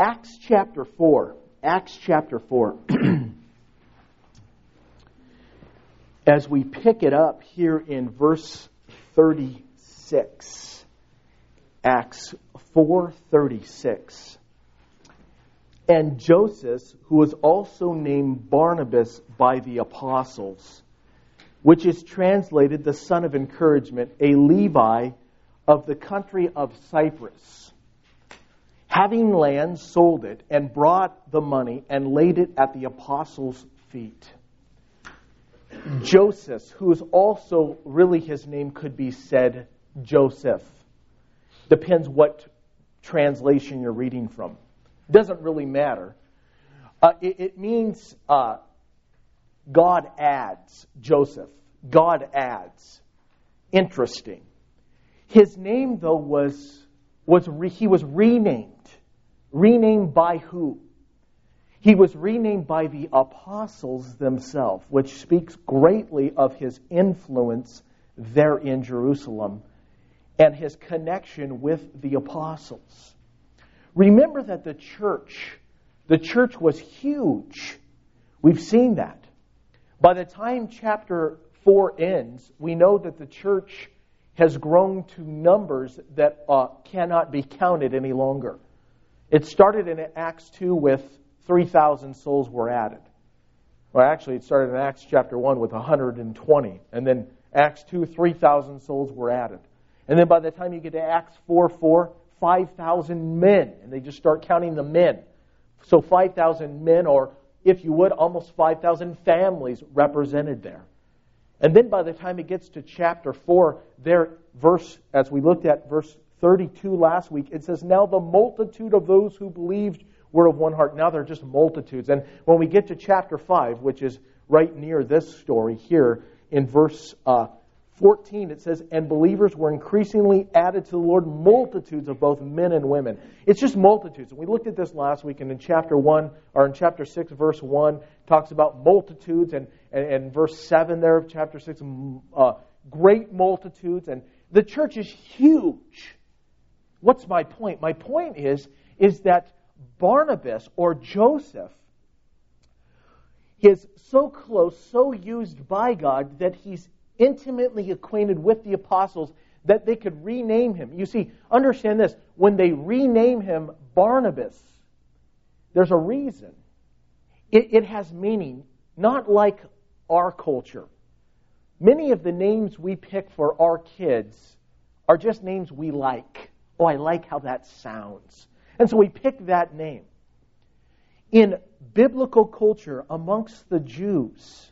Acts chapter 4. Acts chapter 4. As we pick it up here in verse 36. Acts 4:36. And Joseph, who was also named Barnabas by the apostles, which is translated the son of encouragement, a Levi of the country of Cyprus, having land, sold it, and brought the money and laid it at the apostles' feet. Joseph, who is also, really his name could be said Joseph. Depends what translation you're reading from. Doesn't really matter. It means God adds. Joseph. God adds. Interesting. His name, though, he was renamed. Renamed by who? He was renamed by the apostles themselves, which speaks greatly of his influence there in Jerusalem and his connection with the apostles. Remember that the church was huge. We've seen that. By the time chapter 4 ends, we know that the church has grown to numbers that cannot be counted any longer. It started in Acts 2 with 3,000 souls were added. Well, actually, it started in Acts chapter 1 with 120. And then Acts 2, 3,000 souls were added. And then by the time you get to Acts 4:4, 5,000 men. And they just start counting the men. So 5,000 men, or if you would, almost 5,000 families represented there. And then by the time it gets to chapter 4, as we looked at verse 32 last week, it says, now the multitude of those who believed were of one heart. Now they're just multitudes. And when we get to chapter 5, which is right near this story here, in verse 14, it says, and believers were increasingly added to the Lord, multitudes of both men and women. It's just multitudes. And we looked at this last week, and in chapter 6, verse 1, talks about multitudes, and verse 7 there of chapter 6, great multitudes. And the church is huge. What's my point? My point is that Barnabas, or Joseph, is so close, so used by God, that he's intimately acquainted with the apostles that they could rename him. You see, understand this. When they rename him Barnabas, there's a reason. It has meaning, not like our culture. Many of the names we pick for our kids are just names we like. Oh, I like how that sounds. And so we pick that name. In biblical culture, amongst the Jews,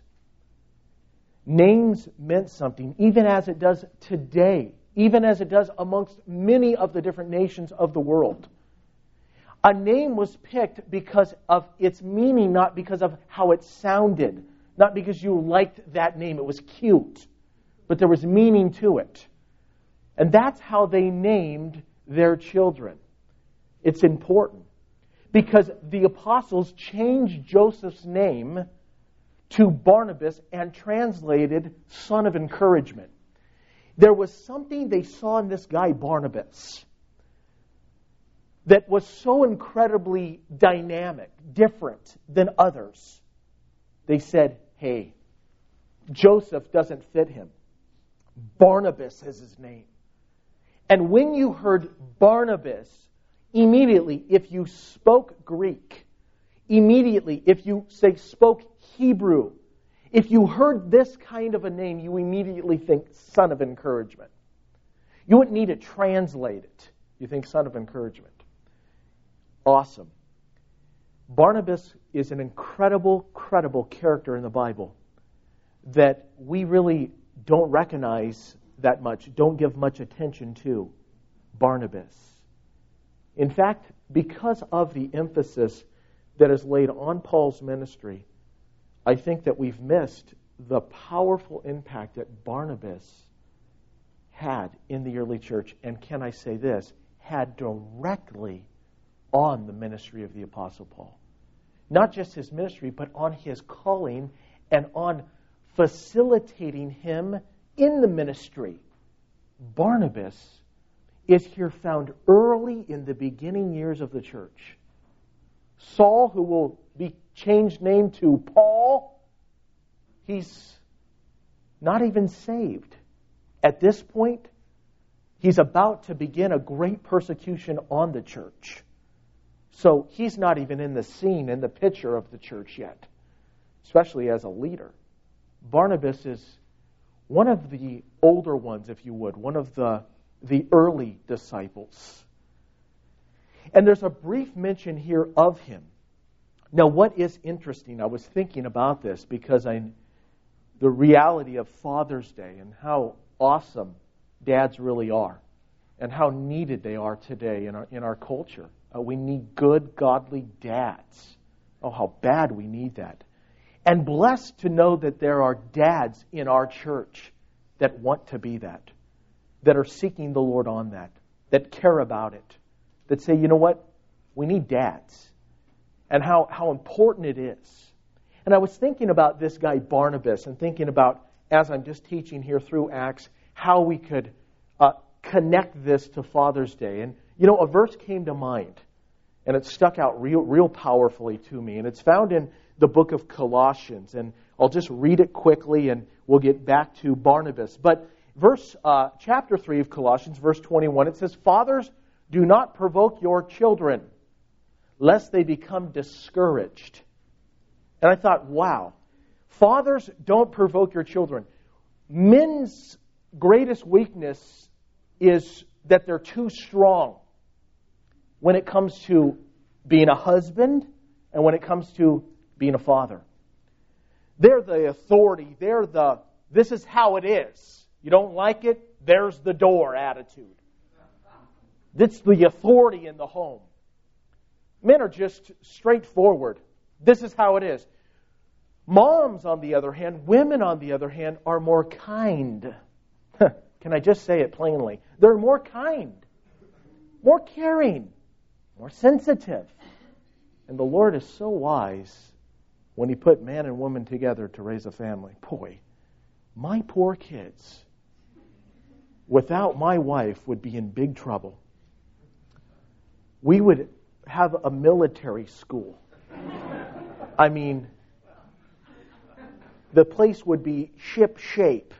names meant something, even as it does today, even as it does amongst many of the different nations of the world. A name was picked because of its meaning, not because of how it sounded, not because you liked that name. It was cute, but there was meaning to it. And that's how they named their children. It's important because the apostles changed Joseph's name to Barnabas and translated son of encouragement. There was something they saw in this guy, Barnabas, that was so incredibly dynamic, different than others. They said, hey, Joseph doesn't fit him. Barnabas is his name. And when you heard Barnabas, immediately, if you spoke Greek, immediately, if you spoke Hebrew, if you heard this kind of a name, you immediately think son of encouragement. You wouldn't need to translate it. You think son of encouragement. Awesome. Barnabas is an incredible character in the Bible that we really don't recognize that much, don't give much attention to. Barnabas. In fact, because of the emphasis that is laid on Paul's ministry, I think that we've missed the powerful impact that Barnabas had in the early church, and can I say this, had directly on the ministry of the Apostle Paul. Not just his ministry, but on his calling and on facilitating him in the ministry. Barnabas is here found early in the beginning years of the church. Saul, who will be changed name to Paul, he's not even saved. At this point, he's about to begin a great persecution on the church. So he's not even in the scene, in the picture of the church yet, especially as a leader. Barnabas is one of the older ones, if you would, one of the early disciples. And there's a brief mention here of him. Now, what is interesting, I was thinking about this because the reality of Father's Day and how awesome dads really are and how needed they are today in our culture. We need good, godly dads. Oh, how bad we need that. And blessed to know that there are dads in our church that want to be that are seeking the Lord on that care about it, that say, you know what, we need dads, and how important it is. And I was thinking about this guy Barnabas and thinking about, as I'm just teaching here through Acts, how we could connect this to Father's Day. And, you know, a verse came to mind, and it stuck out real powerfully to me. And it's found in the book of Colossians. And I'll just read it quickly, and we'll get back to Barnabas. But chapter 3 of Colossians, verse 21, it says, "Fathers, do not provoke your children, lest they become discouraged." And I thought, wow, fathers, don't provoke your children. Men's greatest weakness is that they're too strong when it comes to being a husband and when it comes to being a father. They're the authority. They're this is how it is. You don't like it, there's the door attitude. That's the authority in the home. Men are just straightforward. This is how it is. Moms, on the other hand, women, on the other hand, are more kind. Can I just say it plainly? They're more kind, more caring, more sensitive. And the Lord is so wise when He put man and woman together to raise a family. Boy, my poor kids, without my wife, would be in big trouble. We would have a military school. I mean, the place would be ship shape,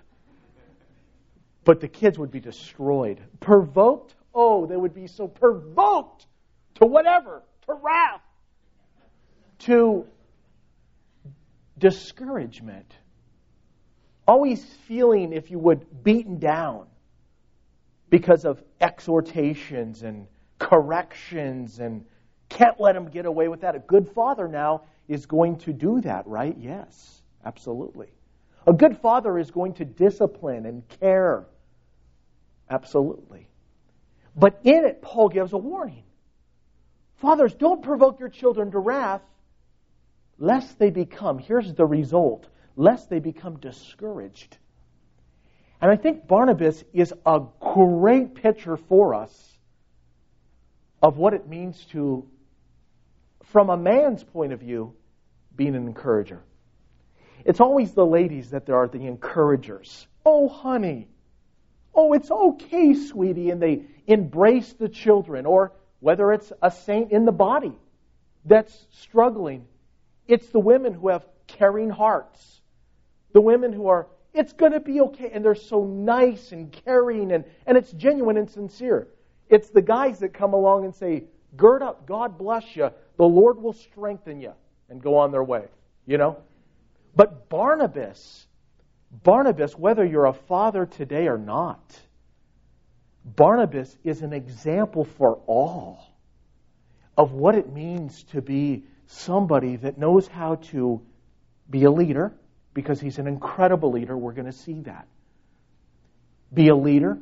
but the kids would be destroyed. Provoked? Oh, they would be so provoked to whatever, to wrath, to discouragement. Always feeling, if you would, beaten down because of exhortations and corrections, and can't let them get away with that. A good father now is going to do that, right? Yes, absolutely. A good father is going to discipline and care. Absolutely. But in it, Paul gives a warning. Fathers, don't provoke your children to wrath, lest they become, here's the result, lest they become discouraged. And I think Barnabas is a great picture for us of what it means to, from a man's point of view, being an encourager. It's always the ladies that are the encouragers. Oh, honey. Oh, it's okay, sweetie. And they embrace the children. Or whether it's a saint in the body that's struggling, it's the women who have caring hearts. The women who are, it's going to be okay. And they're so nice and caring, and it's genuine and sincere. It's the guys that come along and say, gird up, God bless you, the Lord will strengthen you, and go on their way, you know. But Barnabas, whether you're a father today or not, Barnabas is an example for all of what it means to be somebody that knows how to be a leader, because he's an incredible leader. We're going to see that. Be a leader.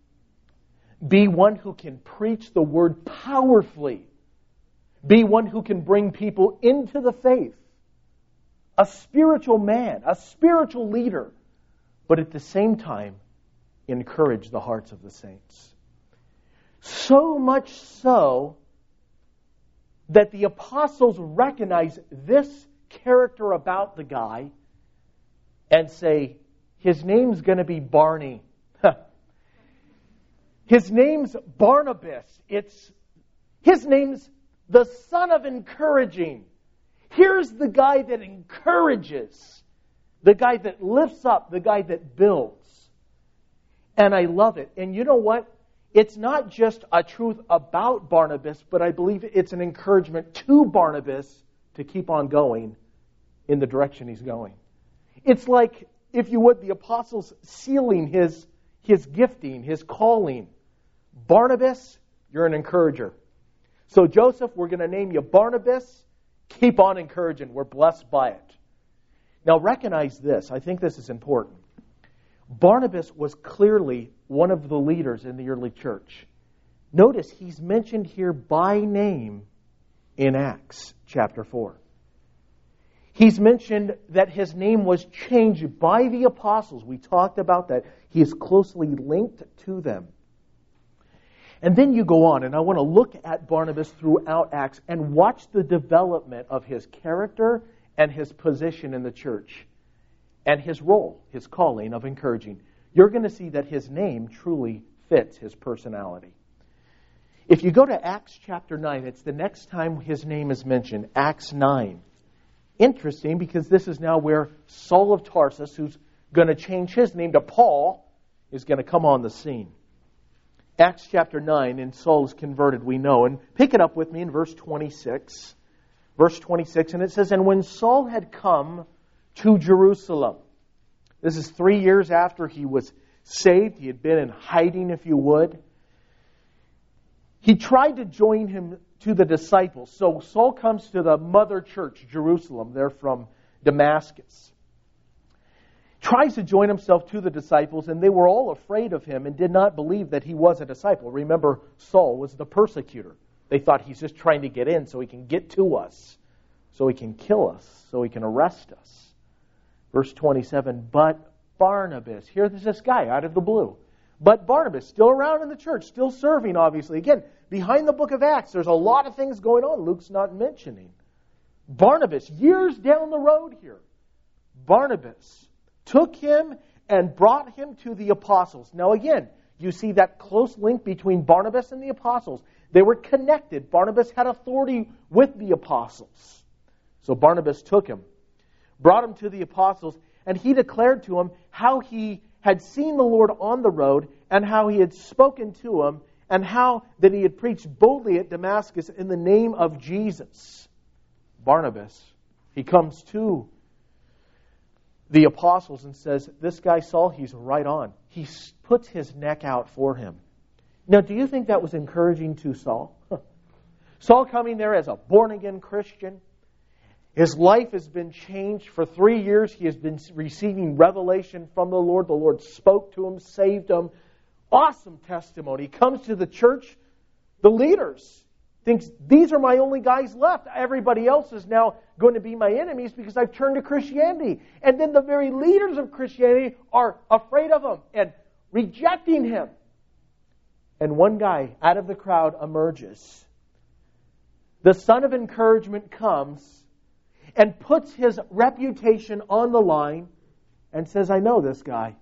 Be one who can preach the word powerfully. Be one who can bring people into the faith. A spiritual man, a spiritual leader, but at the same time, encourage the hearts of the saints. So much so that the apostles recognize this character about the guy and say, his name's going to be Barney. His name's Barnabas. His name's the son of encouraging. Here's the guy that encourages, the guy that lifts up, the guy that builds. And I love it. And you know what? It's not just a truth about Barnabas, but I believe it's an encouragement to Barnabas to keep on going in the direction he's going. It's like, if you would, the apostles sealing his gifting, his calling. Barnabas, you're an encourager. So Joseph, we're going to name you Barnabas. Keep on encouraging. We're blessed by it. Now recognize this. I think this is important. Barnabas was clearly one of the leaders in the early church. Notice he's mentioned here by name in Acts chapter 4. He's mentioned that his name was changed by the apostles. We talked about that. He is closely linked to them. And then you go on, and I want to look at Barnabas throughout Acts and watch the development of his character and his position in the church and his role, his calling of encouraging. You're going to see that his name truly fits his personality. If you go to Acts chapter 9, it's the next time his name is mentioned, Acts 9. Interesting, because this is now where Saul of Tarsus, who's going to change his name to Paul, is going to come on the scene. Acts chapter 9, and Saul is converted, we know. And pick it up with me in verse 26. Verse 26, and it says, "And when Saul had come to Jerusalem," this is 3 years after he was saved. He had been in hiding, if you would. He tried to join him to the disciples. So Saul comes to the mother church, Jerusalem. They're from Damascus. Tries to join himself to the disciples, and they were all afraid of him and did not believe that he was a disciple. Remember, Saul was the persecutor. They thought he's just trying to get in so he can get to us, so he can kill us, so he can arrest us. Verse 27, "But Barnabas," here's this guy out of the blue. But Barnabas, still around in the church, still serving, obviously. Again, behind the book of Acts, there's a lot of things going on Luke's not mentioning. Barnabas, years down the road here, Barnabas took him and brought him to the apostles. Now again, you see that close link between Barnabas and the apostles. They were connected. Barnabas had authority with the apostles. So Barnabas took him, brought him to the apostles, and he declared to them how he had seen the Lord on the road and how he had spoken to him and how that he had preached boldly at Damascus in the name of Jesus. Barnabas, he comes to the apostles and says, this guy Saul, he's right on. He puts his neck out for him. Now, do you think that was encouraging to Saul? Saul coming there as a born-again Christian. His life has been changed. For 3 years, he has been receiving revelation from the Lord. The Lord spoke to him, saved him. Awesome testimony. He comes to the church. The leaders thinks, these are my only guys left. Everybody else is now going to be my enemies because I've turned to Christianity. And then the very leaders of Christianity are afraid of him and rejecting him. And one guy out of the crowd emerges. The son of encouragement comes and puts his reputation on the line and says, I know this guy.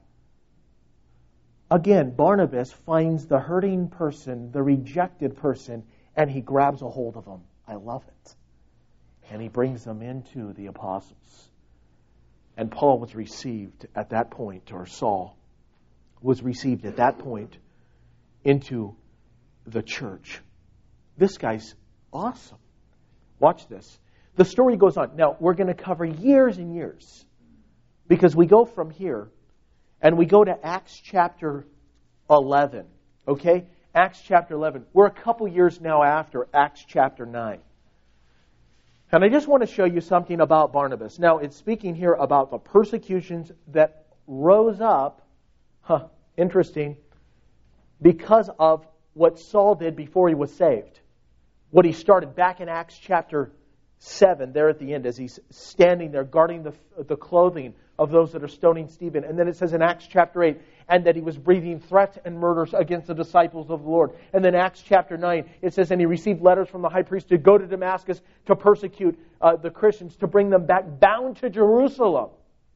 Again, Barnabas finds the hurting person, the rejected person, and he grabs a hold of them. I love it. And he brings them into the apostles. And Paul was received at that point, or Saul was received at that point into the church. This guy's awesome. Watch this. The story goes on. Now, we're going to cover years and years because we go from here and we go to Acts chapter 11. Okay? Acts chapter 11. We're a couple years now after Acts chapter 9. And I just want to show you something about Barnabas. Now, it's speaking here about the persecutions that rose up, interesting, because of what Saul did before he was saved. What he started back in Acts chapter 7, there at the end, as he's standing there guarding the clothing of those that are stoning Stephen. And then it says in Acts chapter 8, and that he was breathing threats and murders against the disciples of the Lord. And then Acts chapter 9, it says, and he received letters from the high priest to go to Damascus to persecute the Christians, to bring them back bound to Jerusalem.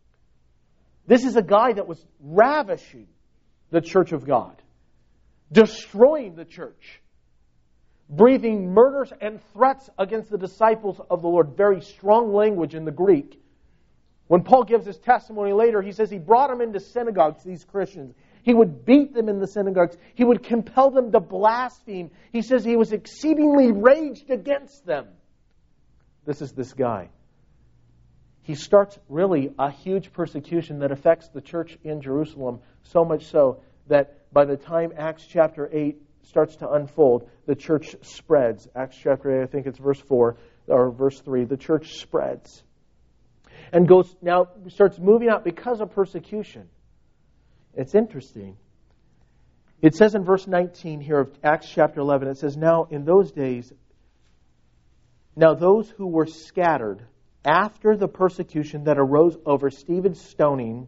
This is a guy that was ravishing the church of God, destroying the church, breathing murders and threats against the disciples of the Lord. Very strong language in the Greek. When Paul gives his testimony later, he says he brought them into synagogues, these Christians. He would beat them in the synagogues. He would compel them to blaspheme. He says he was exceedingly raged against them. This is this guy. He starts really a huge persecution that affects the church in Jerusalem, so much so that by the time Acts chapter 8 starts to unfold, the church spreads. Acts chapter 8, I think it's verse 4 or verse 3. The church spreads and starts moving out because of persecution. It's interesting. It says in verse 19 here of Acts chapter 11, it says, Now in those days, those who were scattered after the persecution that arose over Stephen's stoning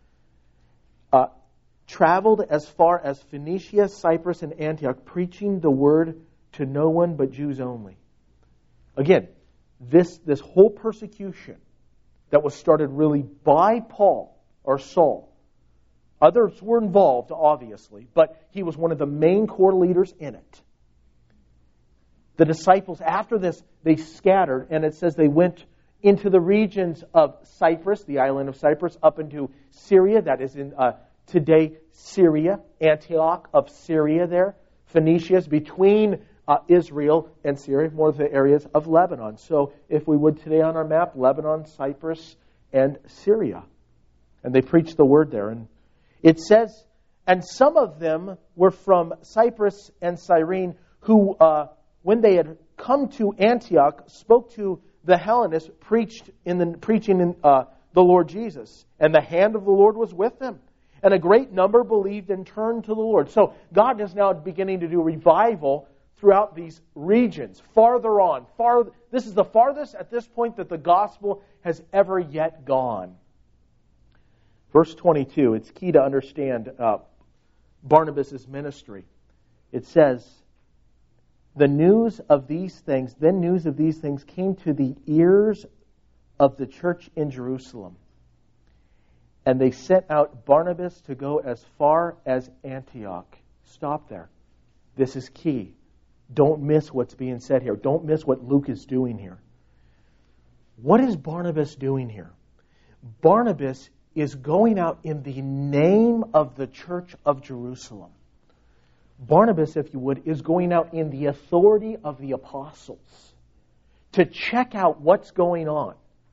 traveled as far as Phoenicia, Cyprus, and Antioch, preaching the word to no one but Jews only. Again, this whole persecution that was started really by Paul or Saul. Others were involved, obviously, but he was one of the main core leaders in it. The disciples, after this, they scattered, and it says they went into the regions of Cyprus, the island of Cyprus, up into Syria, that is in today Syria, Antioch of Syria there. Phoenicia is between Israel and Syria, more of the areas of Lebanon. So if we would today on our map, Lebanon, Cyprus, and Syria. And they preached the word there. And it says, and some of them were from Cyprus and Cyrene, who, when they had come to Antioch, spoke to the Hellenists, preaching in the Lord Jesus. And the hand of the Lord was with them. And a great number believed and turned to the Lord. So God is now beginning to do revival throughout these regions, farther on. This is the farthest at this point that the gospel has ever yet gone. Verse 22, it's key to understand Barnabas' ministry. It says, news of these things came to the ears of the church in Jerusalem. And they sent out Barnabas to go as far as Antioch. Stop there. This is key. Don't miss what's being said here. Don't miss what Luke is doing here. What is Barnabas doing here? Barnabas is going out in the name of the church of Jerusalem. Barnabas, if you would, is going out in the authority of the apostles to check out what's going on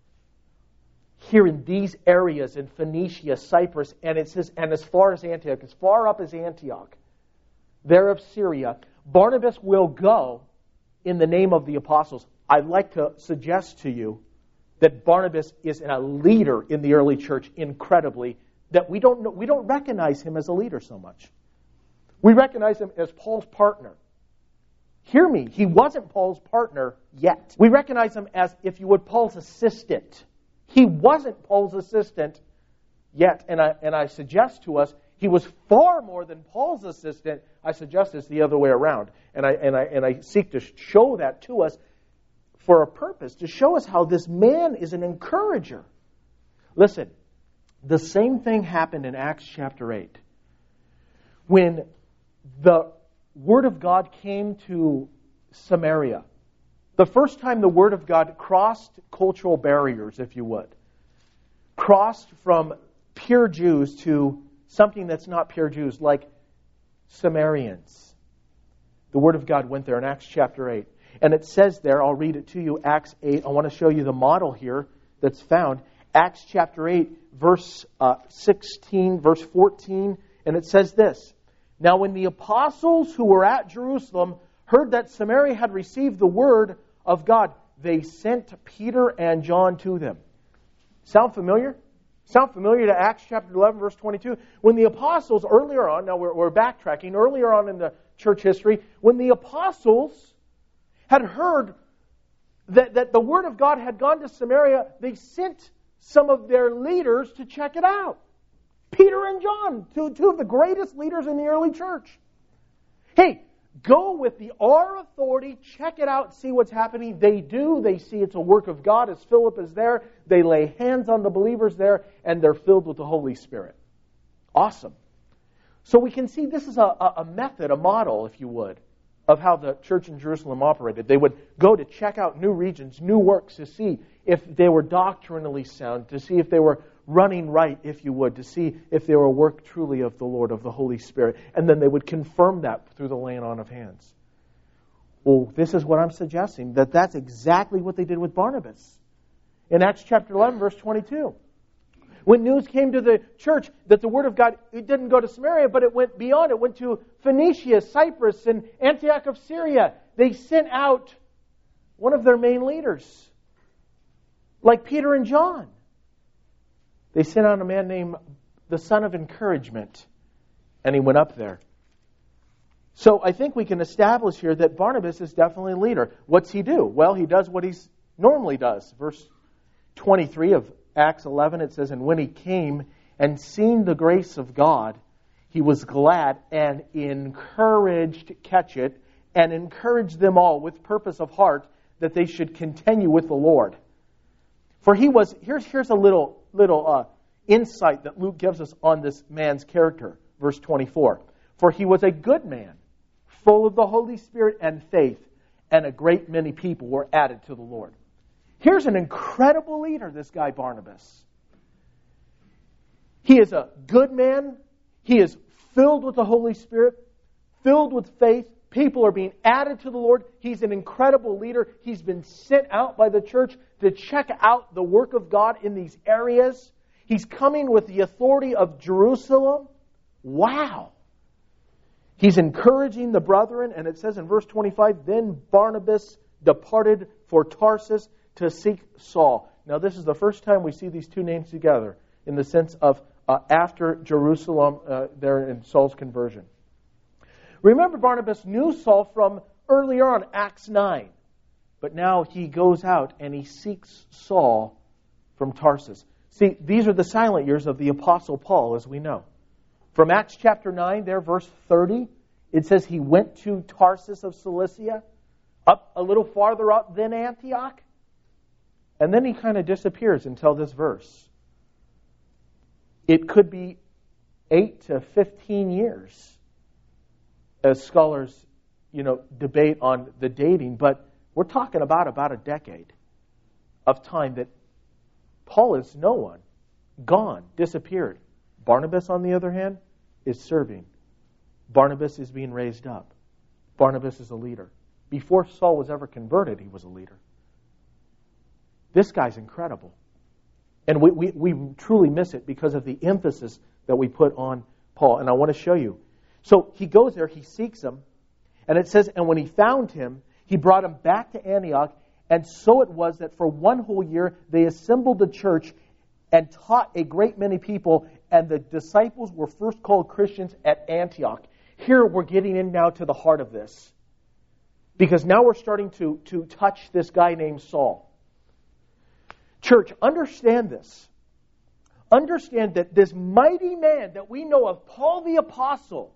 here in these areas in Phoenicia, Cyprus, and it says, and as far as Antioch, as far up as Antioch, there of Syria, Barnabas will go in the name of the apostles. I'd like to suggest to you that Barnabas is a leader in the early church, incredibly, that we don't recognize him as a leader so much. We recognize him as Paul's partner. Hear me, he wasn't Paul's partner yet. We recognize him as, if you would, Paul's assistant. He wasn't Paul's assistant yet, and I suggest to us he was far more than Paul's assistant. I suggest it's the other way around, and I seek to show that to us for a purpose, to show us how this man is an encourager. Listen, the same thing happened in Acts chapter 8. When the Word of God came to Samaria, the first time the Word of God crossed cultural barriers, if you would, crossed from pure Jews to something that's not pure Jews, like Samaritans. The Word of God went there in Acts chapter 8. And it says there, I'll read it to you, Acts 8. I want to show you the model here that's found. Acts chapter 8, verse 16, verse 14. And it says this, Now when the apostles who were at Jerusalem heard that Samaria had received the word of God, they sent Peter and John to them. Sound familiar? Sound familiar to Acts chapter 11, verse 22? When the apostles earlier on, now we're backtracking, earlier on in the church history, when the apostles had heard that the word of God had gone to Samaria, they sent some of their leaders to check it out. Peter and John, two of the greatest leaders in the early church. Hey, go with our authority, check it out, see what's happening. They do. They see it's a work of God as Philip is there. They lay hands on the believers there, and they're filled with the Holy Spirit. Awesome. So we can see this is a method, a model, if you would, of how the church in Jerusalem operated. They would go to check out new regions, new works, to see if they were doctrinally sound, to see if they were running right, if you would, to see if they were a work truly of the Lord, of the Holy Spirit. And then they would confirm that through the laying on of hands. Well, this is what I'm suggesting, that that's exactly what they did with Barnabas. In Acts chapter 11, verse 22. When news came to the church that the Word of God, it didn't go to Samaria, but it went beyond. It went to Phoenicia, Cyprus, and Antioch of Syria. They sent out one of their main leaders, like Peter and John. They sent out a man named the Son of Encouragement, and he went up there. So I think we can establish here that Barnabas is definitely a leader. What's he do? Well, he does what he normally does. Verse 23 of Acts 11, it says, "And when he came and seen the grace of God, he was glad and encouraged," catch it, "and encouraged them all with purpose of heart that they should continue with the Lord." For he was, here's a little insight that Luke gives us on this man's character. Verse 24. "For he was a good man, full of the Holy Spirit and faith, and a great many people were added to the Lord." Here's an incredible leader, this guy Barnabas. He is a good man. He is filled with the Holy Spirit, filled with faith. People are being added to the Lord. He's an incredible leader. He's been sent out by the church to check out the work of God in these areas. He's coming with the authority of Jerusalem. Wow. He's encouraging the brethren, and it says in verse 25, "Then Barnabas departed for Tarsus to seek Saul." Now, this is the first time we see these two names together in the sense of after Jerusalem, there in Saul's conversion. Remember, Barnabas knew Saul from earlier on, Acts 9. But now he goes out and he seeks Saul from Tarsus. See, these are the silent years of the Apostle Paul, as we know. From Acts chapter 9, there, verse 30, it says he went to Tarsus of Cilicia, up a little farther up than Antioch. And then he kind of disappears until this verse. It could be 8 to 15 years, as scholars, debate on the dating, but we're talking about a decade of time that Paul is no one, gone, disappeared. Barnabas, on the other hand, is serving. Barnabas is being raised up. Barnabas is a leader. Before Saul was ever converted, he was a leader. This guy's incredible. And we truly miss it because of the emphasis that we put on Paul. And I want to show you. So he goes there, he seeks him, and it says, "And when he found him, he brought him back to Antioch. And so it was that for one whole year they assembled the church and taught a great many people, and the disciples were first called Christians at Antioch." Here we're getting in now to the heart of this. Because now we're starting to touch this guy named Saul. Church, understand this. Understand that this mighty man that we know of, Paul the Apostle,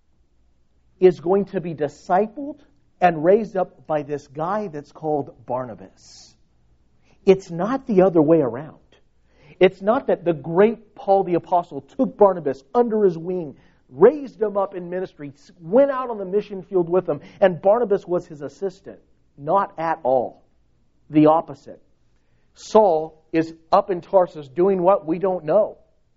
is going to be discipled and raised up by this guy that's called Barnabas. It's not the other way around. It's not that the great Paul the Apostle took Barnabas under his wing, raised him up in ministry, went out on the mission field with him, and Barnabas was his assistant. Not at all. The opposite. Saul is up in Tarsus doing what? We don't know.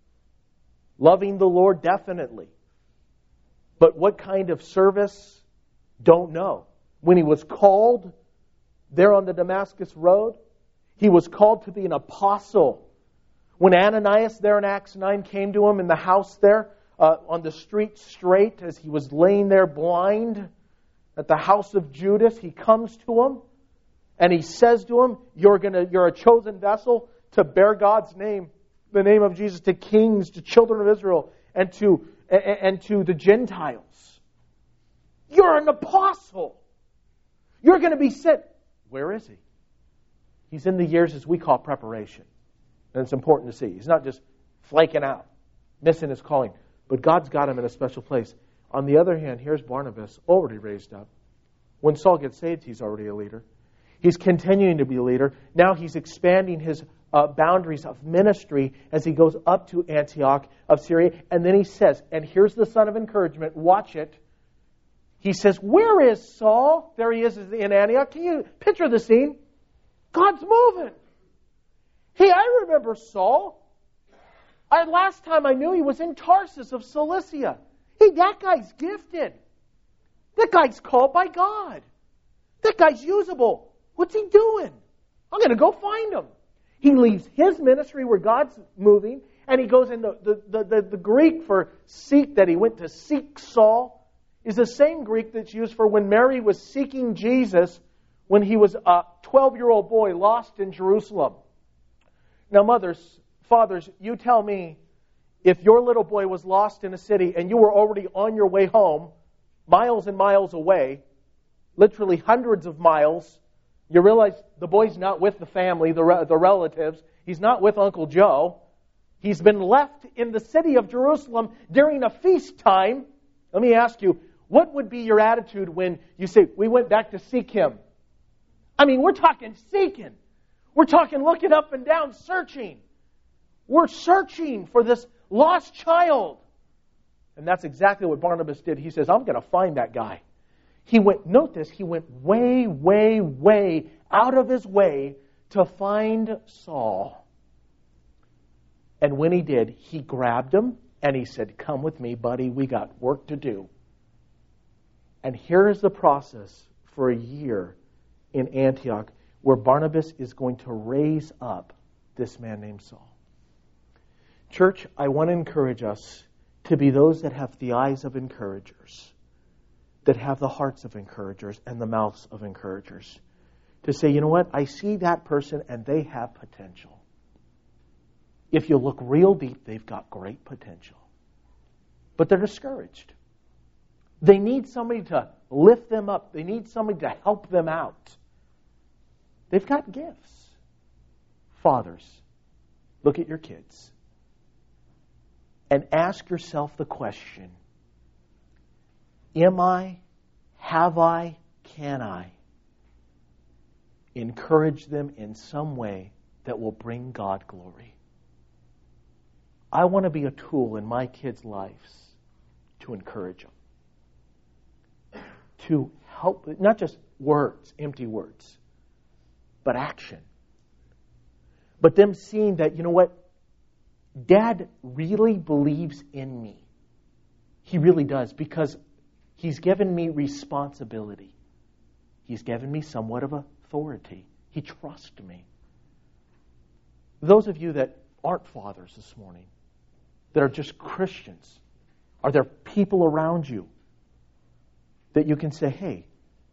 Loving the Lord, definitely. But what kind of service? Don't know. When he was called there on the Damascus Road, he was called to be an apostle. When Ananias there in Acts 9 came to him in the house there on the street straight as he was laying there blind at the house of Judas, he comes to him and he says to him, you're a chosen vessel to bear God's name, the name of Jesus, to kings, to children of Israel, and to the Gentiles. You're an apostle. You're going to be sent. Where is he? He's in the years as we call preparation. And it's important to see. He's not just flaking out, missing his calling. But God's got him in a special place. On the other hand, here's Barnabas, already raised up. When Saul gets saved, he's already a leader. He's continuing to be a leader. Now he's expanding his boundaries of ministry as he goes up to Antioch of Syria. And then he says, and here's the son of encouragement, watch it. he says, where is Saul? There he is in Antioch. Can you picture the scene? God's moving. Hey, I remember Saul. Last time I knew he was in Tarsus of Cilicia. Hey, that guy's gifted. That guy's called by God. That guy's usable. What's he doing? I'm going to go find him. He leaves his ministry where God's moving, and he goes in the Greek for seek, that he went to seek Saul, is the same Greek that's used for when Mary was seeking Jesus when he was a 12-year-old boy lost in Jerusalem. Now, mothers, fathers, you tell me, if your little boy was lost in a city and you were already on your way home, miles and miles away, literally hundreds of miles, you realize the boy's not with the family, the relatives. He's not with Uncle Joe. He's been left in the city of Jerusalem during a feast time. Let me ask you, what would be your attitude when you say, we went back to seek him? I mean, we're talking seeking. We're talking looking up and down, searching. We're searching for this lost child. And that's exactly what Barnabas did. He says, I'm going to find that guy. He went, note this, he went way, way, way out of his way to find Saul. And when he did, he grabbed him and he said, come with me, buddy, we got work to do. And here is the process for a year in Antioch where Barnabas is going to raise up this man named Saul. Church, I want to encourage us to be those that have the eyes of encouragers, that have the hearts of encouragers and the mouths of encouragers. To say, you know what, I see that person and they have potential. If you look real deep, they've got great potential. But they're discouraged. They need somebody to lift them up. They need somebody to help them out. They've got gifts. Fathers, look at your kids and ask yourself the question, am I, have I, can I encourage them in some way that will bring God glory? I want to be a tool in my kids' lives to encourage them, to help, not just words, empty words, but action. But them seeing that, you know what, Dad really believes in me. He really does, because he's given me responsibility. He's given me somewhat of authority. He trusts me. Those of you that aren't fathers this morning, that are just Christians, are there people around you that you can say, hey,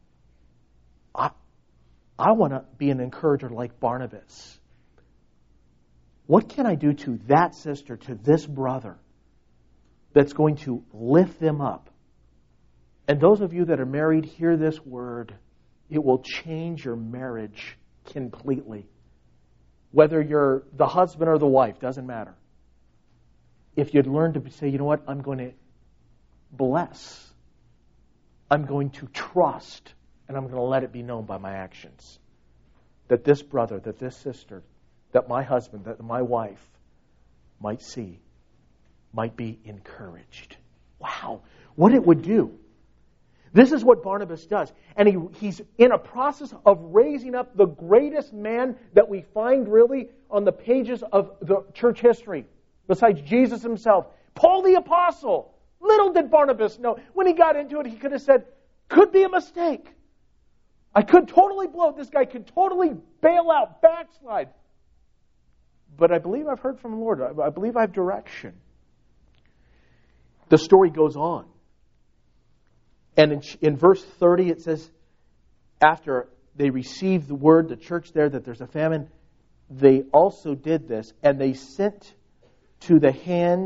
I want to be an encourager like Barnabas. What can I do to that sister, to this brother, that's going to lift them up? And those of you that are married, hear this word. It will change your marriage completely. Whether you're the husband or the wife, doesn't matter. If you'd learn to say, you know what, I'm going to bless. I'm going to trust. And I'm going to let it be known by my actions. That this brother, that this sister, that my husband, that my wife might see, might be encouraged. Wow, what it would do. This is what Barnabas does. And he's in a process of raising up the greatest man that we find really on the pages of the church history, besides Jesus himself, Paul the Apostle. Little did Barnabas know. When he got into it, he could have said, could be a mistake. I could totally blow it. This guy could totally bail out, backslide. But I believe I've heard from the Lord. I believe I have direction. The story goes on. And in verse 30 it says, after they received the word, the church there, that there's a famine, they also did this, and they sent to the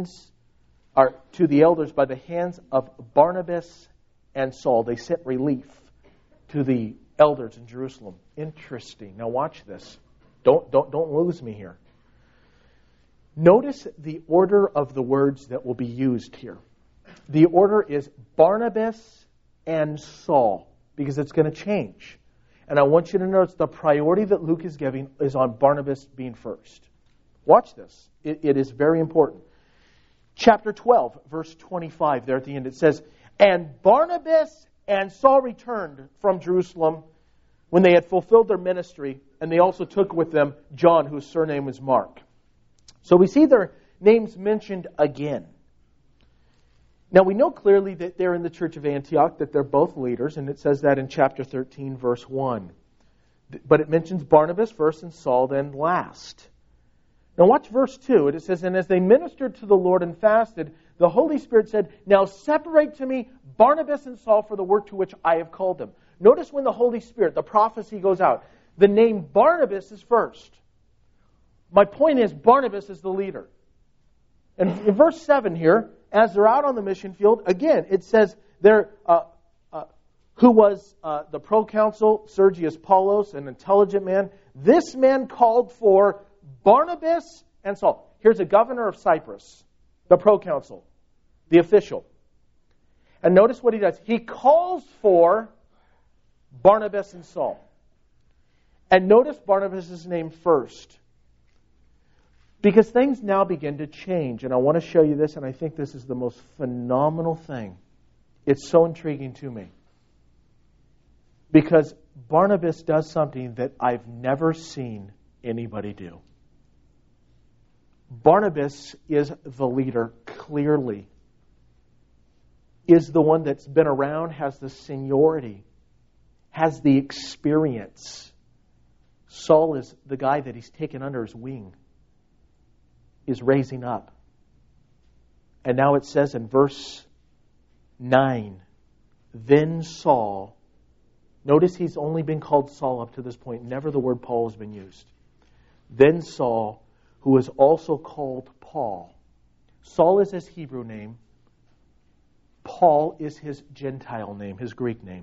elders by the hands of Barnabas and Saul. They sent relief to the elders in Jerusalem. Interesting. Now watch this. Don't lose me here. Notice the order of the words that will be used here. The order is Barnabas and Saul, because it's going to change. And I want you to notice the priority that Luke is giving is on Barnabas being first. Watch this. It is very important. Chapter 12, verse 25, there at the end, it says, and Barnabas And Saul returned from Jerusalem when they had fulfilled their ministry, and they also took with them John, whose surname was Mark. So we see their names mentioned again. Now we know clearly that they're in the church of Antioch, that they're both leaders, and it says that in chapter 13, verse 1. But it mentions Barnabas first and Saul then last. Now watch verse 2. It says, "And as they ministered to the Lord and fasted, the Holy Spirit said, 'Now separate to me Barnabas and Saul for the work to which I have called them.'" Notice when the Holy Spirit, the prophecy goes out, the name Barnabas is first. My point is, Barnabas is the leader. And in verse 7 here, as they're out on the mission field, again, it says there, who was the proconsul, Sergius Paulus, an intelligent man. This man called for Barnabas and Saul. Here's a governor of Cyprus, the proconsul, the official. And notice what he does. He calls for Barnabas and Saul. And notice Barnabas' name first. Because things now begin to change. And I want to show you this, and I think this is the most phenomenal thing. It's so intriguing to me. Because Barnabas does something that I've never seen anybody do. Barnabas is the leader, clearly. Is the one that's been around, has the seniority, has the experience. Saul is the guy that he's taken under his wing, is raising up. And now it says in verse 9, "Then Saul," notice he's only been called Saul up to this point, never the word Paul has been used. "Then Saul, who is also called Paul." Saul is his Hebrew name. Paul is his Gentile name, his Greek name.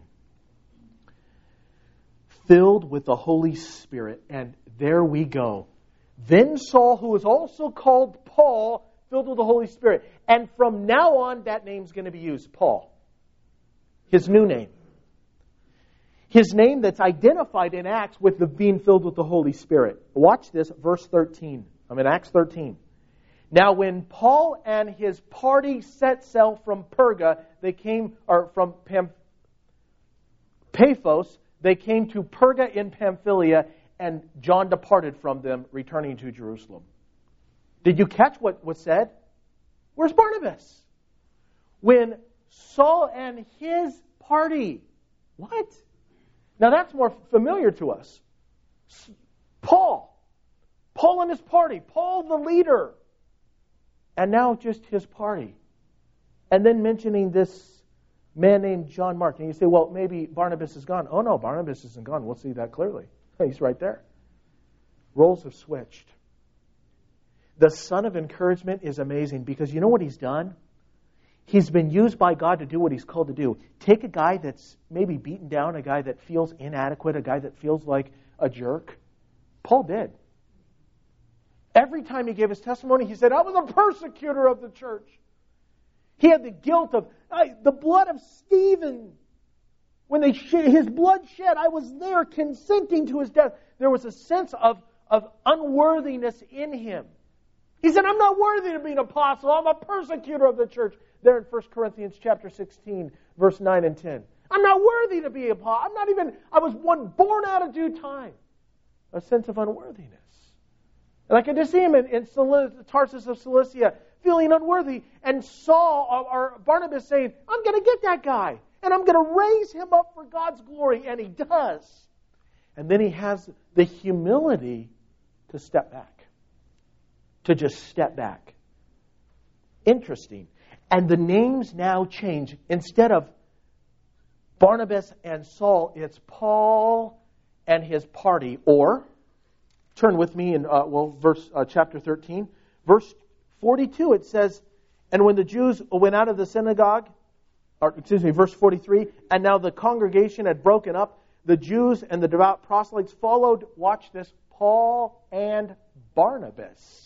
"Filled with the Holy Spirit," and there we go. "Then Saul, who is also called Paul," filled with the Holy Spirit. And from now on, that name's going to be used, Paul. His new name. His name that's identified in Acts with the being filled with the Holy Spirit. Watch this, verse 13. I'm in Acts 13. "Now when Paul and his party set sail from Perga, they came, or from Paphos, they came to Perga in Pamphylia, and John departed from them, returning to Jerusalem." Did you catch what was said? Where's Barnabas? When Saul and his party. What? Now that's more familiar to us. Paul and his party. Paul the leader. And now just his party. And then mentioning this man named John Mark. And you say, well, maybe Barnabas is gone. Oh no, Barnabas isn't gone. We'll see that clearly. He's right there. Roles have switched. The son of encouragement is amazing because you know what he's done? He's been used by God to do what he's called to do. Take a guy that's maybe beaten down, a guy that feels inadequate, a guy that feels like a jerk. Paul did. Every time he gave his testimony, he said, "I was a persecutor of the church." He had the guilt of the blood of Stephen. When his blood shed, I was there consenting to his death. There was a sense of unworthiness in him. He said, "I'm not worthy to be an apostle. I'm a persecutor of the church." There in 1 Corinthians chapter 16, verse 9 and 10. I'm not worthy to be an apostle. I was one born out of due time. A sense of unworthiness. And I can just see him in Tarsus of Cilicia, feeling unworthy. And Saul, or Barnabas saying, "I'm going to get that guy. And I'm going to raise him up for God's glory." And he does. And then he has the humility to step back. To just step back. Interesting. And the names now change. Instead of Barnabas and Saul, it's Paul and his party. Or, turn with me in chapter 13. Verse 42, it says, "And when the Jews went out of the synagogue," verse 43, "and now the congregation had broken up, the Jews and the devout proselytes followed," watch this, "Paul and Barnabas."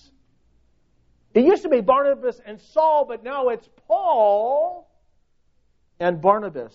It used to be Barnabas and Saul, but now it's Paul and Barnabas.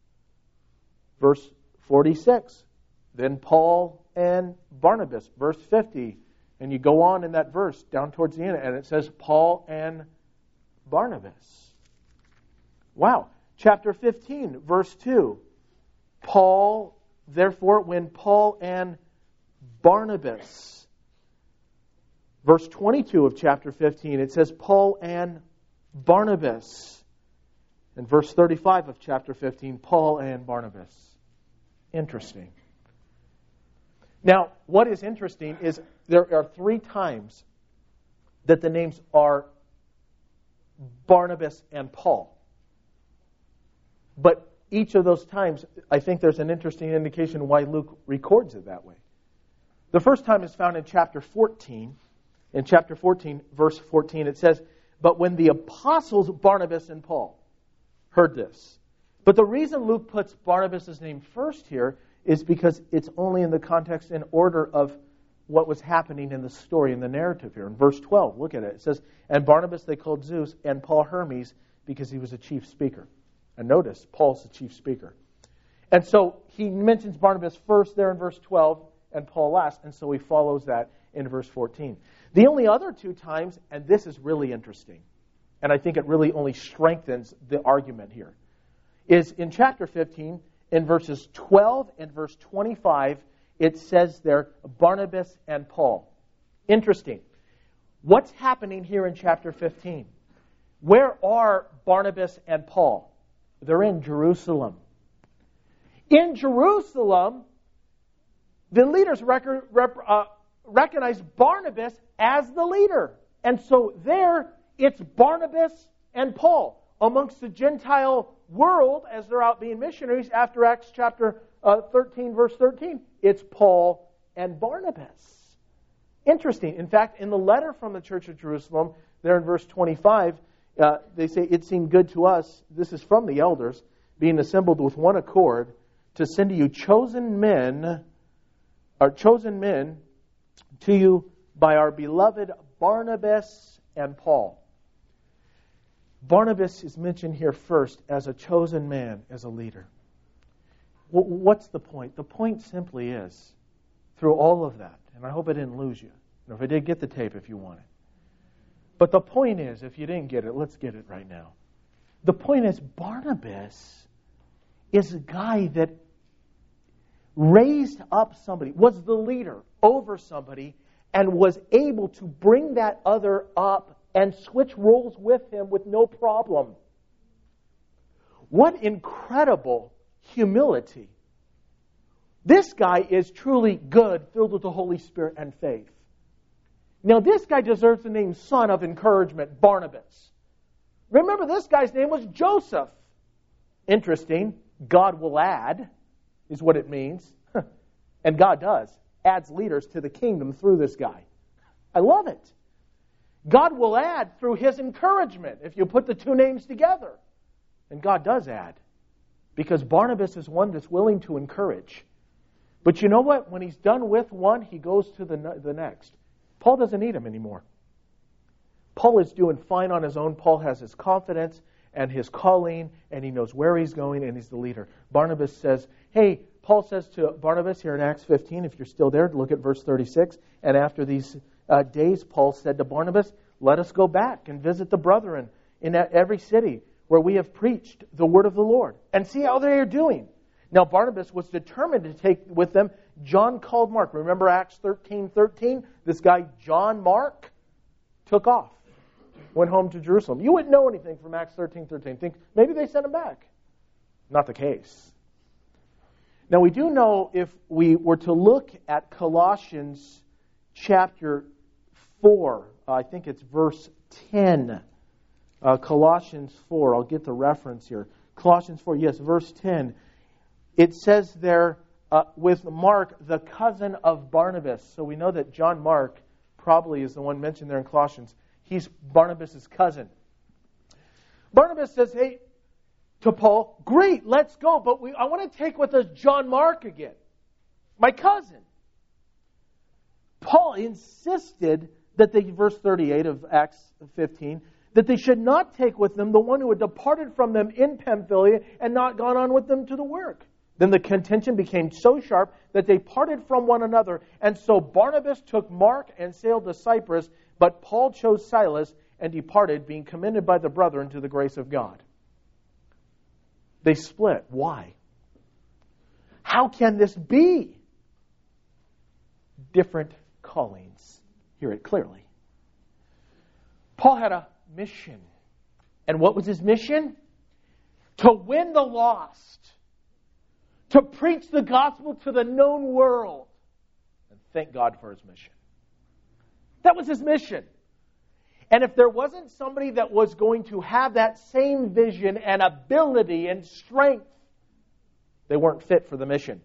Verse 46, "Then Paul and Barnabas." Verse 50, and you go on in that verse down towards the end, and it says Paul and Barnabas. Wow. Chapter 15, verse 2. Therefore, when Paul and Barnabas, verse 22 of chapter 15, it says Paul and Barnabas. And verse 35 of chapter 15, Paul and Barnabas. Interesting. Now, what is interesting is there are 3 times that the names are Barnabas and Paul. But each of those times, I think there's an interesting indication why Luke records it that way. The first time is found in chapter 14. In chapter 14, verse 14, it says, "But when the apostles Barnabas and Paul heard this." But the reason Luke puts Barnabas' name first here is because it's only in the context and order of what was happening in the story, in the narrative here. In verse 12, look at it. It says, "And Barnabas they called Zeus, and Paul Hermes, because he was a chief speaker." And notice, Paul's the chief speaker. And so he mentions Barnabas first there in verse 12, and Paul last, and so he follows that in verse 14. The only other 2 times, and this is really interesting, and I think it really only strengthens the argument here, is in chapter 15, in verses 12 and verse 25, it says there, Barnabas and Paul. Interesting. What's happening here in chapter 15? Where are Barnabas and Paul? They're in Jerusalem. In Jerusalem, the leaders recognize Barnabas as the leader. And so there, it's Barnabas and Paul. Amongst the Gentile world, as they're out being missionaries, after Acts chapter 13, verse 13, it's Paul and Barnabas. Interesting. In fact, in the letter from the church of Jerusalem, there in verse 25, they say, "It seemed good to us," this is from the elders, "being assembled with one accord, to send to you chosen men to you by our beloved Barnabas and Paul." Barnabas is mentioned here first as a chosen man, as a leader. What's the point? The point simply is, through all of that, and I hope I didn't lose you. If I did, get the tape if you want it. But the point is, if you didn't get it, let's get it right now. The point is, Barnabas is a guy that raised up somebody, was the leader over somebody, and was able to bring that other up and switch roles with him with no problem. What incredible humility. This guy is truly good, filled with the Holy Spirit and faith. Now, this guy deserves the name son of encouragement, Barnabas. Remember, this guy's name was Joseph. Interesting. God will add, is what it means. And God does. Adds leaders to the kingdom through this guy. I love it. God will add through his encouragement if you put the 2 names together. And God does add. Because Barnabas is one that's willing to encourage. But you know what? When he's done with one, he goes to the next. Paul doesn't need him anymore. Paul is doing fine on his own. Paul has his confidence and his calling, and he knows where he's going, and he's the leader. Barnabas says, hey, Paul says to Barnabas here in Acts 15, if you're still there, look at verse 36. And after these days, Paul said to Barnabas, let us go back and visit the brethren in every city where we have preached the word of the Lord, and see how they are doing. Now Barnabas was determined to take with them John called Mark. Remember Acts 13:13? This guy John Mark took off, went home to Jerusalem. You wouldn't know anything from Acts 13:13. Think maybe they sent him back. Not the case. Now we do know, if we were to look at Colossians chapter 4, I think it's verse 10. Colossians 4, I'll get the reference here. Colossians 4, yes, verse 10. It says there, with Mark, the cousin of Barnabas. So we know that John Mark probably is the one mentioned there in Colossians. He's Barnabas' cousin. Barnabas says, hey, to Paul, great, let's go, but I want to take with us John Mark again, my cousin. Paul insisted that they, verse 38 of Acts 15, that they should not take with them the one who had departed from them in Pamphylia and not gone on with them to the work. Then the contention became so sharp that they parted from one another. And so Barnabas took Mark and sailed to Cyprus, but Paul chose Silas and departed, being commended by the brethren to the grace of God. They split. Why? How can this be? Different callings. Hear it clearly. Paul had a mission. And what was his mission? To win the lost. To preach the gospel to the known world. And thank God for his mission. That was his mission. And if there wasn't somebody that was going to have that same vision and ability and strength, they weren't fit for the mission.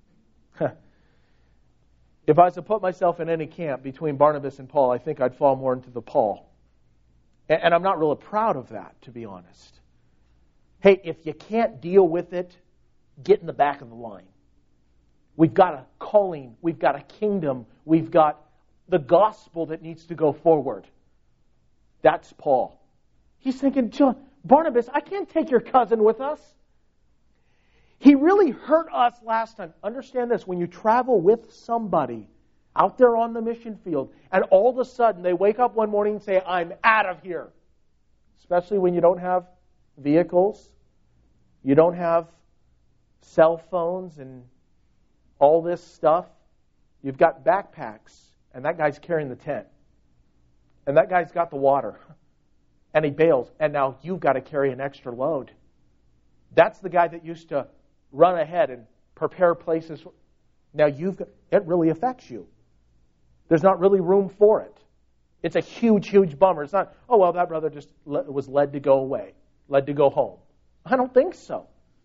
If I was to put myself in any camp between Barnabas and Paul, I think I'd fall more into the Paul. And I'm not really proud of that, to be honest. Hey, if you can't deal with it, get in the back of the line. We've got a calling. We've got a kingdom. We've got the gospel that needs to go forward. That's Paul. He's thinking, Barnabas, I can't take your cousin with us. He really hurt us last time. Understand this, when you travel with somebody out there on the mission field, and all of a sudden they wake up one morning and say, I'm out of here. Especially when you don't have vehicles, you don't have cell phones and all this stuff. You've got backpacks, and that guy's carrying the tent. And that guy's got the water. And he bails. And now you've got to carry an extra load. That's the guy that used to run ahead and prepare places. Now it really affects you. There's not really room for it. It's a huge, huge bummer. It's not, oh, well, that brother just was led to go away, led to go home. I don't think so.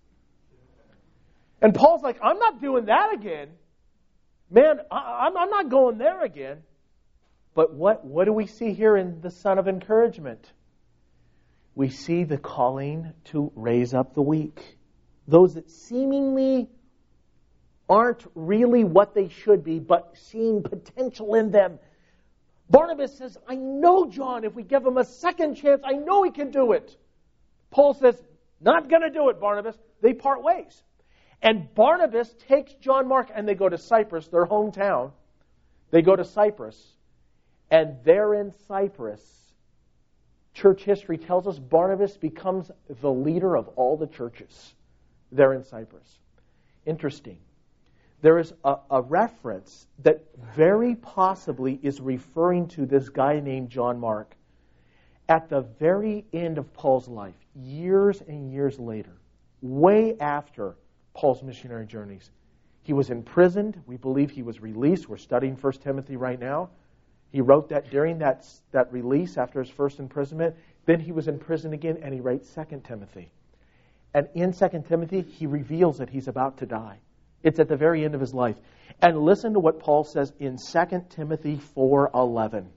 And Paul's like, I'm not doing that again. Man, I'm not going there again. But what do we see here in the Son of Encouragement? We see the calling to raise up the weak. Those that seemingly aren't really what they should be, but seeing potential in them. Barnabas says, I know John, if we give him a second chance, I know he can do it. Paul says, not going to do it, Barnabas. They part ways. And Barnabas takes John Mark and they go to Cyprus, their hometown. They go to Cyprus. And there in Cyprus, church history tells us Barnabas becomes the leader of all the churches there in Cyprus. Interesting. There is a reference that very possibly is referring to this guy named John Mark. At the very end of Paul's life, years and years later, way after Paul's missionary journeys, he was imprisoned. We believe he was released. We're studying 1 Timothy right now. He wrote that during that release after his first imprisonment. Then he was in prison again, and he writes 2 Timothy. And in 2 Timothy, he reveals that he's about to die. It's at the very end of his life. And listen to what Paul says in 2 Timothy 4:11.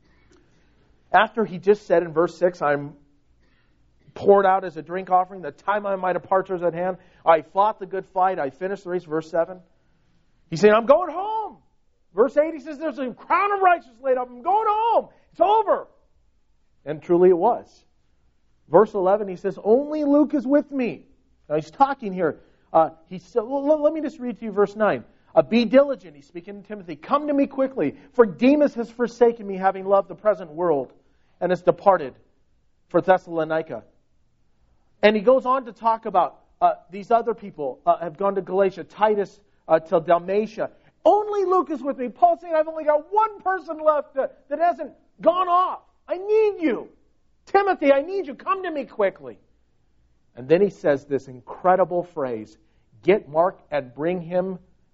After he just said in verse 6, I'm poured out as a drink offering, the time of my departure is at hand. I fought the good fight, I finished the race. Verse 7. He's saying, I'm going home. Verse 8, he says, there's a crown of righteousness laid up. I'm going home. It's over. And truly it was. Verse 11, he says, only Luke is with me. Now he's talking here. He said, let me just read to you verse 9. Be diligent, he's speaking to Timothy. Come to me quickly, for Demas has forsaken me, having loved the present world, and has departed for Thessalonica. And he goes on to talk about these other people have gone to Galatia, Titus to Dalmatia. Only Luke is with me. Paul's saying, I've only got one person left that hasn't gone off. I need you. Timothy, I need you. Come to me quickly. And then he says this incredible phrase, get Mark and bring him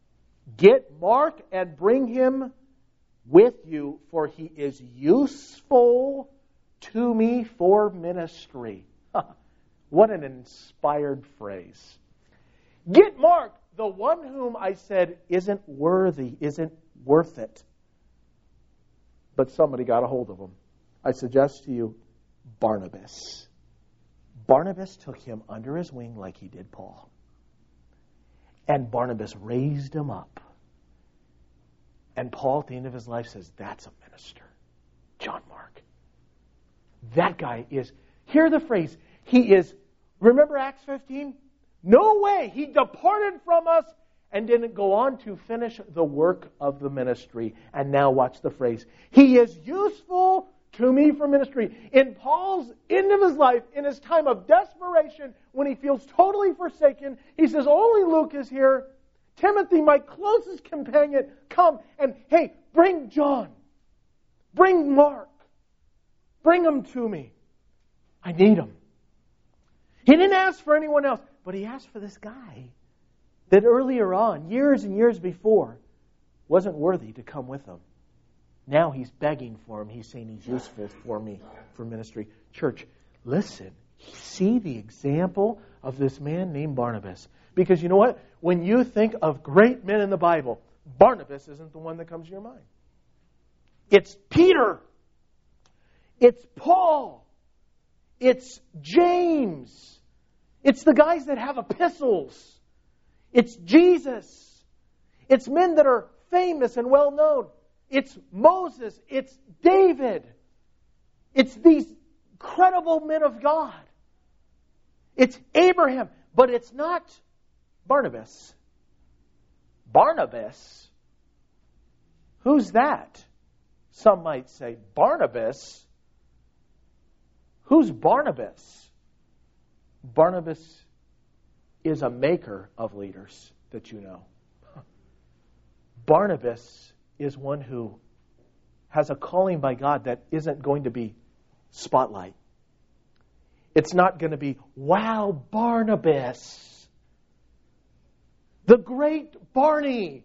with you, for he is useful to me for ministry. What an inspired phrase. Get Mark, the one whom I said isn't worth it. But somebody got a hold of him. I suggest to you, Barnabas. Barnabas took him under his wing like he did Paul. And Barnabas raised him up. And Paul, at the end of his life, says, that's a minister. John Mark. That guy is, hear the phrase, he is, remember Acts 15? No way. He departed from us and didn't go on to finish the work of the ministry. And now watch the phrase. He is useful to me for ministry. In Paul's end of his life, in his time of desperation, when he feels totally forsaken, he says, only Luke is here. Timothy, my closest companion, come and, hey, bring John. Bring Mark. Bring them to me. I need them. He didn't ask for anyone else, but he asked for this guy that earlier on, years and years before, wasn't worthy to come with him. Now he's begging for him. He's saying he's useful for me for ministry. Church, listen. See the example of this man named Barnabas. Because you know what? When you think of great men in the Bible, Barnabas isn't the one that comes to your mind. It's Peter. It's Paul. It's James. It's the guys that have epistles. It's Jesus. It's men that are famous and well known. It's Moses. It's David. It's these credible men of God. It's Abraham. But it's not Barnabas. Barnabas? Who's that? Some might say, Barnabas? Who's Barnabas? Barnabas is a maker of leaders that you know. Barnabas is one who has a calling by God that isn't going to be spotlight. It's not going to be, wow, Barnabas. The great Barney.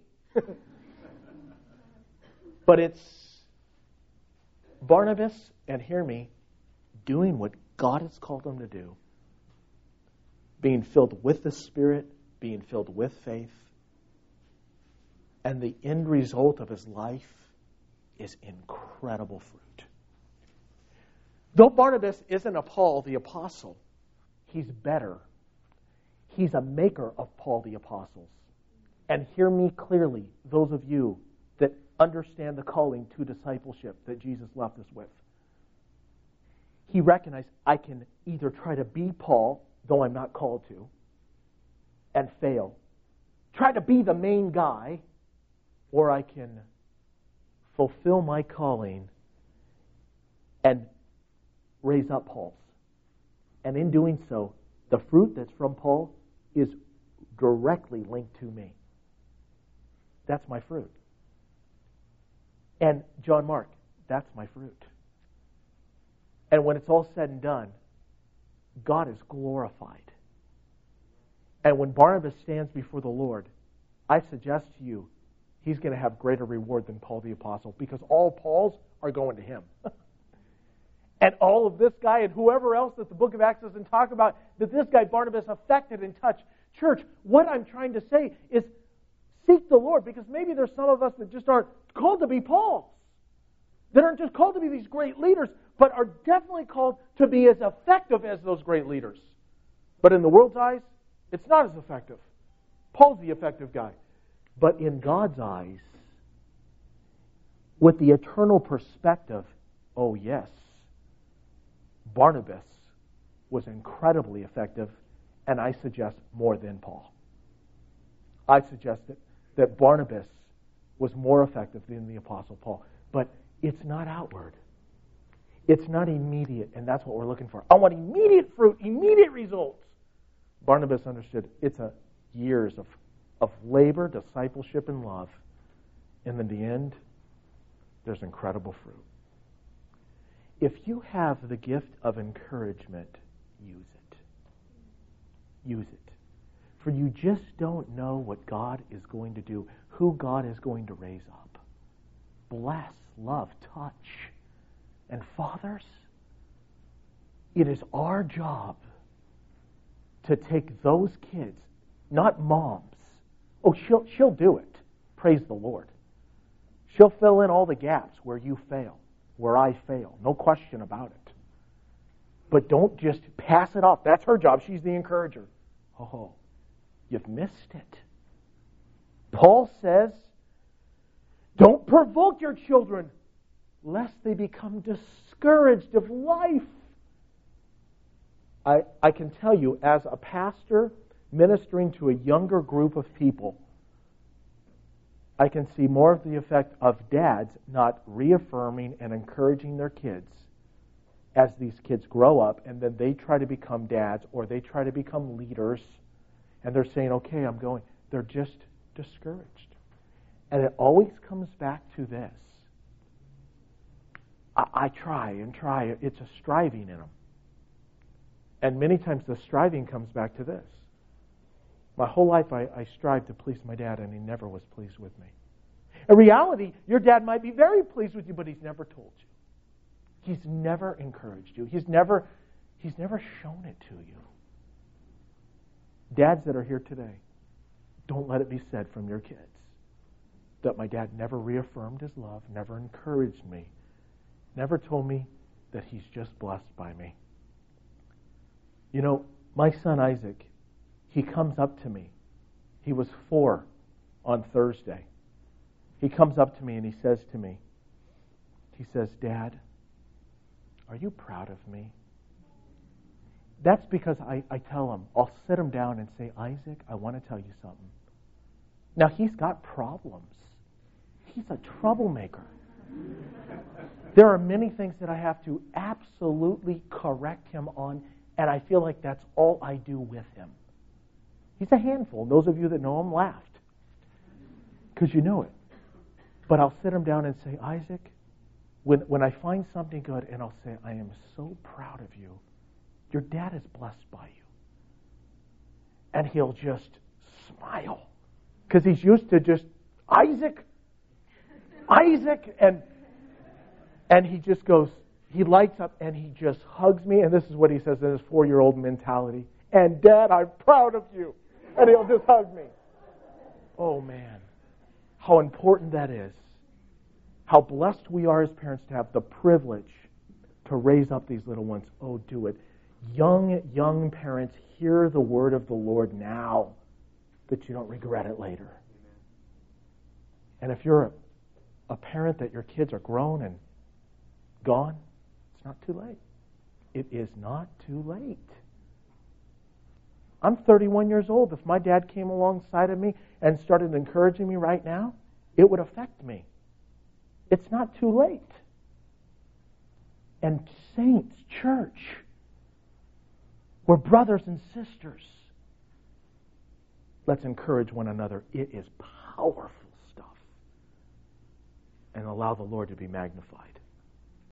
But it's Barnabas, and hear me, doing what God has called him to do. Being filled with the Spirit, being filled with faith. And the end result of his life is incredible fruit. Though Barnabas isn't a Paul the Apostle, he's better. He's a maker of Paul the Apostle. And hear me clearly, those of you that understand the calling to discipleship that Jesus left us with. He recognized, I can either try to be Paul, though I'm not called to, and fail. Try to be the main guy, or I can fulfill my calling and raise up Paul's. And in doing so, the fruit that's from Paul is directly linked to me. That's my fruit. And John Mark, that's my fruit. And when it's all said and done, God is glorified. And when Barnabas stands before the Lord, I suggest to you, he's going to have greater reward than Paul the Apostle, because all Pauls are going to him. And all of this guy and whoever else that the book of Acts doesn't talk about, that this guy Barnabas affected and touched. Church, what I'm trying to say is seek the Lord, because maybe there's some of us that just aren't called to be Pauls, that aren't just called to be these great leaders, but are definitely called to be as effective as those great leaders. But in the world's eyes, it's not as effective. Paul's the effective guy. But in God's eyes, with the eternal perspective, oh yes, Barnabas was incredibly effective, and I suggest more than Paul. I suggest that Barnabas was more effective than the Apostle Paul. But it's not outward. It's not immediate, and that's what we're looking for. I want immediate fruit, immediate results. Barnabas understood it's a years of labor, discipleship, and love. And in the end, there's incredible fruit. If you have the gift of encouragement, use it. Use it. For you just don't know what God is going to do, who God is going to raise up. Bless, love, touch. And fathers, it is our job to take those kids, not moms. Oh, she'll do it. Praise the Lord. She'll fill in all the gaps where you fail, where I fail. No question about it. But don't just pass it off. That's her job. She's the encourager. Oh, you've missed it. Paul says, don't provoke your children, lest they become discouraged of life. I can tell you, as a pastor ministering to a younger group of people, I can see more of the effect of dads not reaffirming and encouraging their kids as these kids grow up, and then they try to become dads or they try to become leaders, and they're saying, okay, I'm going. They're just discouraged. And it always comes back to this. I try and try. It's a striving in them. And many times the striving comes back to this. My whole life I strived to please my dad, and he never was pleased with me. In reality, your dad might be very pleased with you, but he's never told you. He's never encouraged you. He's never shown it to you. Dads that are here today, don't let it be said from your kids that my dad never reaffirmed his love, never encouraged me, never told me that he's just blessed by me. You know, my son Isaac, he comes up to me. He was 4 on Thursday. He comes up to me and he says to me, Dad, are you proud of me? That's because I tell him, I'll sit him down and say, Isaac, I want to tell you something. Now, he's got problems. He's a troublemaker. There are many things that I have to absolutely correct him on, and I feel like that's all I do with him. He's a handful. Those of you that know him laughed, because you know it. But I'll sit him down and say, Isaac, when I find something good, and I'll say, I am so proud of you. Your dad is blessed by you. And he'll just smile, because he's used to just, Isaac, and he just goes, he lights up and he just hugs me, and this is what he says in his 4-year-old mentality, and Dad, I'm proud of you. And he'll just hug me. Oh man, how important that is. How blessed we are as parents to have the privilege to raise up these little ones. Oh, do it. Young parents, hear the word of the Lord now, that you don't regret it later. And if you're a parent that your kids are grown and gone, it's not too late. It is not too late. I'm 31 years old. If my dad came alongside of me and started encouraging me right now, it would affect me. It's not too late. And saints, church, we're brothers and sisters. Let's encourage one another. It is powerful stuff. And allow the Lord to be magnified.